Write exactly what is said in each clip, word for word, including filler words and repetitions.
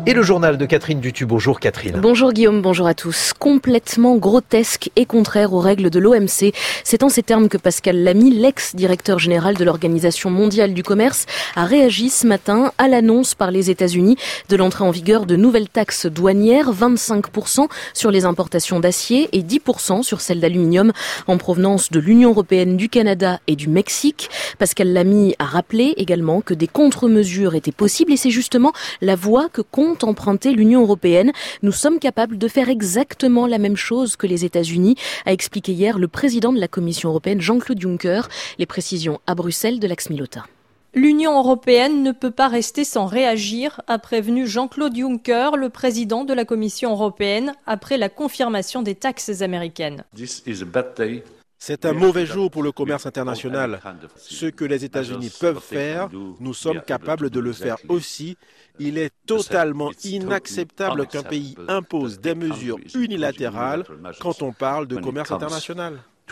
Et le journal de Catherine Dutu. Bonjour Catherine. Bonjour Guillaume, bonjour à tous. Complètement grotesque et contraire aux règles de l'O M C. C'est en ces termes que Pascal Lamy, l'ex-directeur général de l'Organisation mondiale du commerce, a réagi ce matin à l'annonce par les États-Unis de l'entrée en vigueur de nouvelles taxes douanières, vingt-cinq pour cent sur les importations d'acier et dix pour cent sur celles d'aluminium en provenance de l'Union européenne, du Canada et du Mexique. Pascal Lamy a rappelé également que des contre-mesures étaient possibles et c'est justement la voie que compte emprunter l'Union européenne. Nous sommes capables de faire exactement la même chose que les États-Unis, a expliqué hier le président de la Commission européenne, Jean-Claude Juncker. Les précisions à Bruxelles de Lax Milota. L'Union européenne ne peut pas rester sans réagir, a prévenu Jean-Claude Juncker, le président de la Commission européenne, après la confirmation des taxes américaines. C'est un mauvais jour pour le commerce international. Ce que les États-Unis peuvent faire, nous sommes capables de le faire aussi. Il est totalement inacceptable qu'un pays impose des mesures unilatérales quand on parle de commerce international.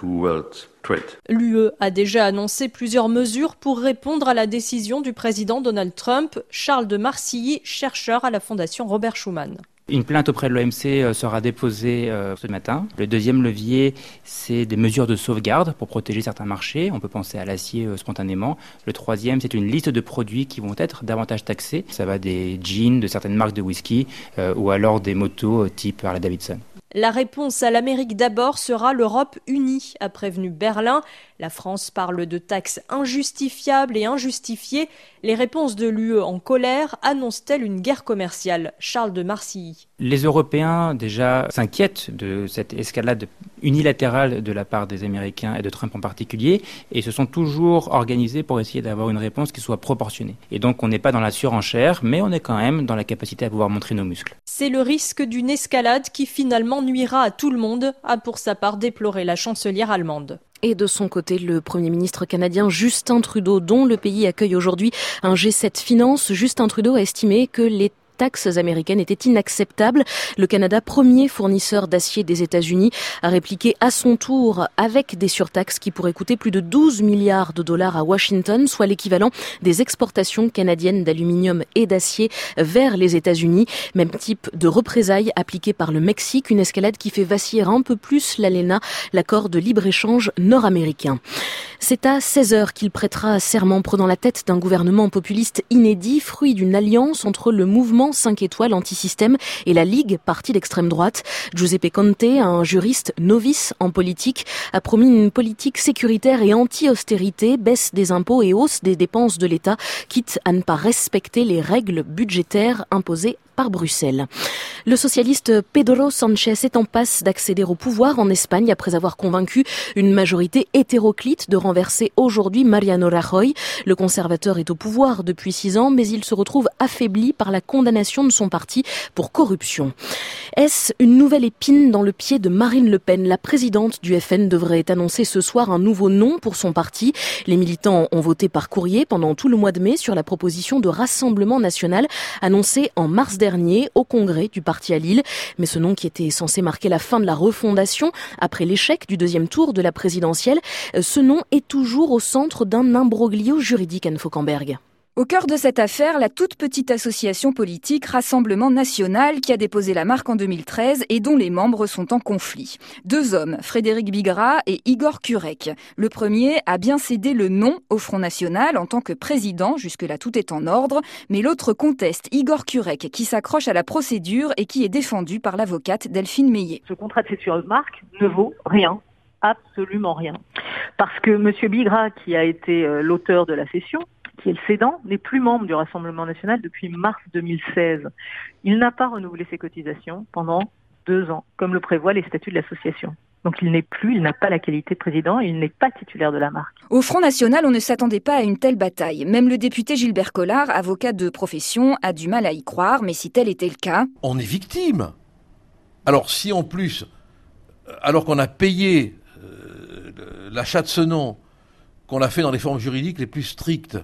L'U E a déjà annoncé plusieurs mesures pour répondre à la décision du président Donald Trump. Charles de Marcilly, chercheur à la Fondation Robert Schuman. Une plainte auprès de l'O M C sera déposée ce matin. Le deuxième levier, c'est des mesures de sauvegarde pour protéger certains marchés. On peut penser à l'acier spontanément. Le troisième, c'est une liste de produits qui vont être davantage taxés. Ça va des jeans, de certaines marques de whisky euh, ou alors des motos type Harley-Davidson. La réponse à l'Amérique d'abord sera l'Europe unie, a prévenu Berlin. La France parle de taxes injustifiables et injustifiées. Les réponses de l'U E en colère annoncent-elles une guerre commerciale? Charles de Marcilly. Les Européens déjà s'inquiètent de cette escalade unilatérale de la part des Américains et de Trump en particulier et se sont toujours organisés pour essayer d'avoir une réponse qui soit proportionnée. Et donc on n'est pas dans la surenchère, mais on est quand même dans la capacité à pouvoir montrer nos muscles. C'est le risque d'une escalade qui finalement nuira à tout le monde, a pour sa part déploré la chancelière allemande. Et de son côté, le Premier ministre canadien Justin Trudeau, dont le pays accueille aujourd'hui un G sept Finance, Justin Trudeau a estimé que les taxes américaines étaient inacceptables. Le Canada, premier fournisseur d'acier des États-Unis, a répliqué à son tour avec des surtaxes qui pourraient coûter plus de douze milliards de dollars à Washington, soit l'équivalent des exportations canadiennes d'aluminium et d'acier vers les États-Unis. Même type de représailles appliquées par le Mexique, une escalade qui fait vaciller un peu plus l'A L E N A, l'accord de libre-échange nord-américain. C'est à seize heures qu'il prêtera serment prenant la tête d'un gouvernement populiste inédit, fruit d'une alliance entre le mouvement cinq étoiles anti-système et la Ligue, parti d'extrême droite. Giuseppe Conte, un juriste novice en politique, a promis une politique sécuritaire et anti-austérité, baisse des impôts et hausse des dépenses de l'État, quitte à ne pas respecter les règles budgétaires imposées par Bruxelles. Le socialiste Pedro Sánchez est en passe d'accéder au pouvoir en Espagne après avoir convaincu une majorité hétéroclite de renverser aujourd'hui Mariano Rajoy. Le conservateur est au pouvoir depuis six ans, mais il se retrouve affaibli par la condamnation de son parti pour corruption. Est-ce une nouvelle épine dans le pied de Marine Le Pen? La présidente du F N devrait annoncer ce soir un nouveau nom pour son parti. Les militants ont voté par courrier pendant tout le mois de mai sur la proposition de Rassemblement national annoncée en mars dernier au congrès du parti à Lille. Mais ce nom qui était censé marquer la fin de la refondation après l'échec du deuxième tour de la présidentielle, ce nom est toujours au centre d'un imbroglio juridique, Anne Fauquemberg. Au cœur de cette affaire, la toute petite association politique Rassemblement national qui a déposé la marque en deux mille treize et dont les membres sont en conflit. Deux hommes, Frédéric Bigrat et Igor Kurek. Le premier a bien cédé le nom au Front National en tant que président, jusque-là tout est en ordre, mais l'autre conteste, Igor Kurek, qui s'accroche à la procédure et qui est défendu par l'avocate Delphine Meillet. Ce contrat de cession de marque ne vaut rien. Absolument rien. Parce que M. Bigrat, qui a été l'auteur de la cession, qui est le cédant, n'est plus membre du Rassemblement national depuis mars deux mille seize. Il n'a pas renouvelé ses cotisations pendant deux ans, comme le prévoient les statuts de l'association. Donc il n'est plus, il n'a pas la qualité de président, il n'est pas titulaire de la marque. Au Front National, on ne s'attendait pas à une telle bataille. Même le député Gilbert Collard, avocat de profession, a du mal à y croire, mais si tel était le cas... On est victime. Alors si en plus, alors qu'on a payé euh, l'achat de ce nom, qu'on a fait dans les formes juridiques les plus strictes,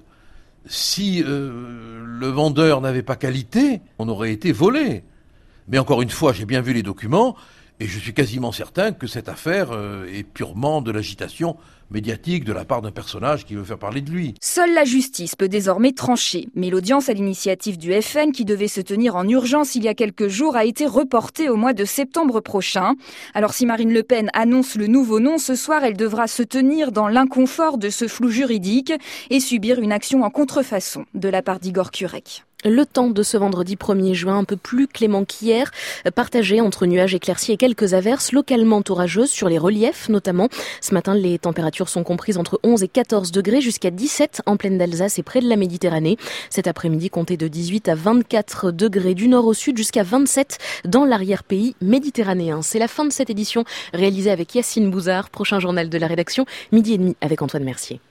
si euh, le vendeur n'avait pas qualité, on aurait été volé. Mais encore une fois, j'ai bien vu les documents, Et je suis quasiment certain que cette affaire euh, est purement de l'agitation médiatique de la part d'un personnage qui veut faire parler de lui. Seule la justice peut désormais trancher. Mais l'audience à l'initiative du F N, qui devait se tenir en urgence il y a quelques jours, a été reportée au mois de septembre prochain. Alors si Marine Le Pen annonce le nouveau nom, ce soir, elle devra se tenir dans l'inconfort de ce flou juridique et subir une action en contrefaçon de la part d'Igor Kurek. Le temps de ce vendredi premier juin, un peu plus clément qu'hier, partagé entre nuages éclaircis et quelques averses localement orageuses sur les reliefs notamment. Ce matin, les températures sont comprises entre onze et quatorze degrés jusqu'à dix-sept en plaine d'Alsace et près de la Méditerranée. Cet après-midi, comptez de dix-huit à vingt-quatre degrés du nord au sud jusqu'à vingt-sept dans l'arrière-pays méditerranéen. C'est la fin de cette édition réalisée avec Yacine Bouzard. Prochain journal de la rédaction, midi et demi avec Antoine Mercier.